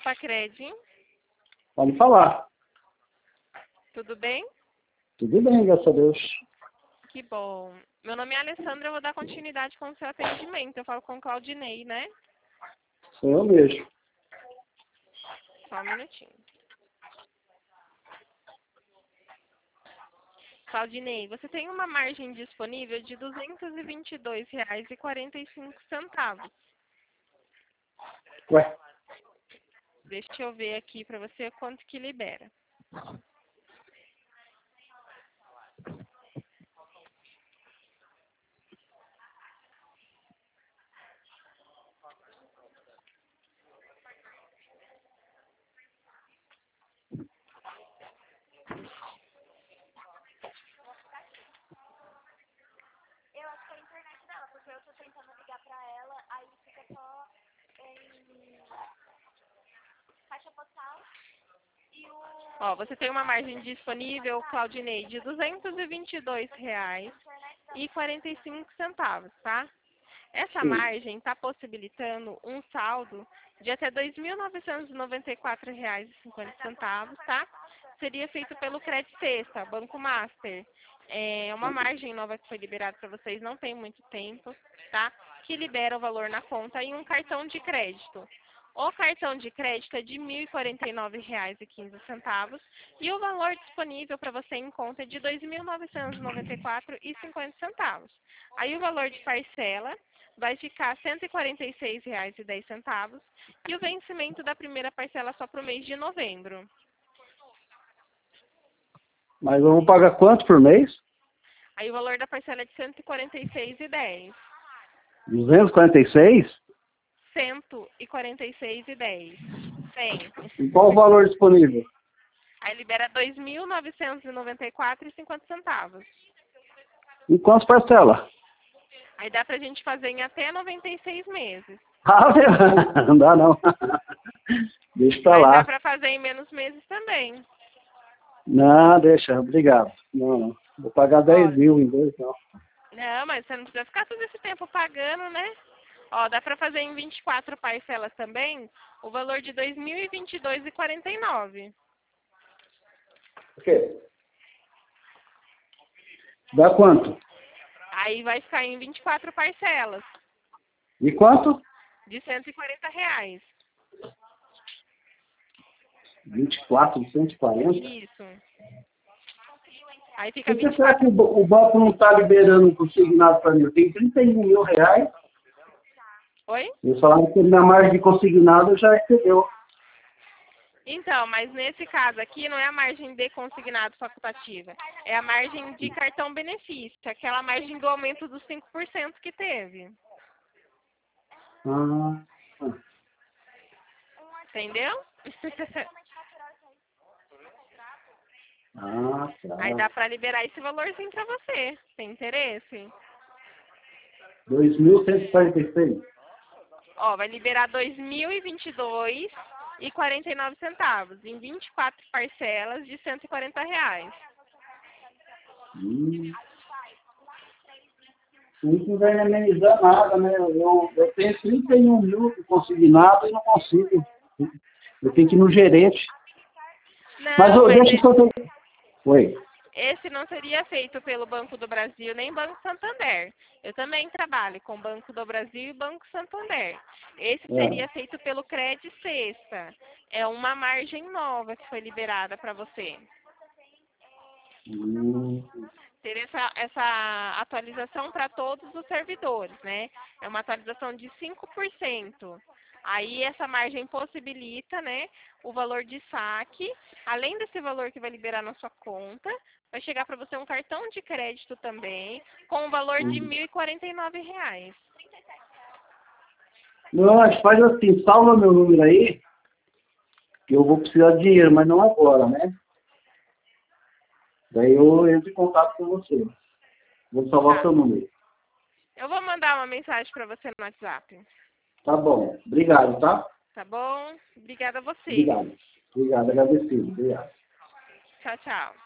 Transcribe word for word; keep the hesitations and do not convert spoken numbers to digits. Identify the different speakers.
Speaker 1: Pacred.
Speaker 2: Pode falar.
Speaker 1: Tudo bem?
Speaker 2: Tudo bem, graças a Deus.
Speaker 1: Que bom. Meu nome é Alessandra, eu vou dar continuidade com o seu atendimento. Eu falo com o Claudinei, né?
Speaker 2: Sou eu mesmo.
Speaker 1: Só um minutinho. Claudinei, você tem uma margem disponível de duzentos e vinte e dois reais e quarenta e cinco centavos.
Speaker 2: Ué,
Speaker 1: Deixa eu ver aqui para você quanto que libera.
Speaker 3: Eu acho que é a internet dela, porque eu tô tentando ligar pra ela, aí fica só em caixa postal e o...
Speaker 1: Ó, você tem uma margem disponível, Claudinei, de duzentos e vinte e dois reais e quarenta e cinco centavos, tá? Essa
Speaker 2: sim.
Speaker 1: margem está possibilitando um saldo de até dois mil novecentos e noventa e quatro reais e cinquenta centavos, tá? Seria feito pelo Credit Sexta, Banco Master. É uma margem nova que foi liberada para vocês, não tem muito tempo, tá? Que libera o valor na conta e um cartão de crédito. O cartão de crédito é de mil e quarenta e nove reais e quinze centavos e o valor disponível para você em conta é de dois mil novecentos e noventa e quatro reais e cinquenta centavos. Aí o valor de parcela vai ficar cento e quarenta e seis reais e dez centavos e o vencimento da primeira parcela só para o mês de novembro.
Speaker 2: Mas eu vou pagar quanto por mês?
Speaker 1: Aí o valor da parcela é de cento e quarenta e seis reais e dez centavos.
Speaker 2: duzentos e quarenta e seis?
Speaker 1: cento e quarenta e seis reais e dez centavos.
Speaker 2: E qual o valor disponível?
Speaker 1: Aí libera dois mil novecentos e noventa e quatro reais e cinquenta centavos.
Speaker 2: E quantas parcelas?
Speaker 1: Aí dá pra gente fazer em até noventa e seis meses.
Speaker 2: Ah, não dá não. Deixa pra
Speaker 1: Mas dá
Speaker 2: lá.
Speaker 1: pra fazer em menos meses também.
Speaker 2: Não, deixa, obrigado. Não, não. Vou pagar dez
Speaker 1: Ó,
Speaker 2: mil em dois, não.
Speaker 1: não, mas você não precisa ficar todo esse tempo pagando, né? Ó, dá pra fazer em vinte e quatro parcelas também, o valor de dois mil e vinte e dois reais e quarenta e nove centavos.
Speaker 2: O quê? Dá quanto?
Speaker 1: Aí vai ficar em vinte e quatro parcelas,
Speaker 2: E quanto?
Speaker 1: de cento e quarenta reais.
Speaker 2: vinte e quatro, cento e quarenta?
Speaker 1: Isso. Aí fica
Speaker 2: Por que
Speaker 1: vinte e
Speaker 2: será que
Speaker 1: quatro.
Speaker 2: o ba- o banco não está liberando um consignado para mim? Eu tenho trinta e um mil reais.
Speaker 1: Oi?
Speaker 2: Eles falaram que minha margem de consignado já excedeu.
Speaker 1: Então, mas nesse caso aqui não é a margem de consignado facultativa, é a margem de cartão benefício, aquela margem do aumento dos cinco por cento que teve.
Speaker 2: Ah,
Speaker 1: Entendeu?
Speaker 2: ah,
Speaker 1: Aí
Speaker 2: tá.
Speaker 1: dá pra liberar esse valorzinho pra você. Tem interesse?
Speaker 2: dois mil cento e quarenta e seis.
Speaker 1: Ó, vai liberar dois mil e vinte e dois reais e quarenta e nove centavos em vinte e quatro parcelas de cento e quarenta reais.
Speaker 2: Hum. Isso não vai me amenizar nada, né? Eu, eu tenho trinta e um mil consignado e não consigo. Eu tenho que ir no gerente. Mas
Speaker 1: Não,
Speaker 2: eu,
Speaker 1: mas
Speaker 2: deixa eu
Speaker 1: e-
Speaker 2: só... Oi.
Speaker 1: esse não seria feito pelo Banco do Brasil nem Banco Santander. Eu também trabalho com Banco do Brasil e Banco Santander. Esse
Speaker 2: É.
Speaker 1: seria feito pelo Credit Sexta. É uma margem nova que foi liberada para você.
Speaker 2: Hum.
Speaker 1: Ter essa, essa atualização para todos os servidores, né? É uma atualização de cinco por cento. Aí essa margem possibilita, né, o valor de saque, além desse valor que vai liberar na sua conta, vai chegar para você um cartão de crédito também, com o valor de
Speaker 2: Hum.
Speaker 1: mil e quarenta e nove reais.
Speaker 2: Não, mas faz assim, salva meu número aí, que eu vou precisar de dinheiro, mas não agora, né? Daí eu entro em contato com você. Vou salvar
Speaker 1: Tá.
Speaker 2: seu número.
Speaker 1: Eu vou mandar uma mensagem para você no WhatsApp.
Speaker 2: Tá bom. Obrigado, tá?
Speaker 1: Tá bom? Obrigada a você.
Speaker 2: Obrigado. Obrigado, agradecido. Obrigado.
Speaker 1: Tchau, tchau.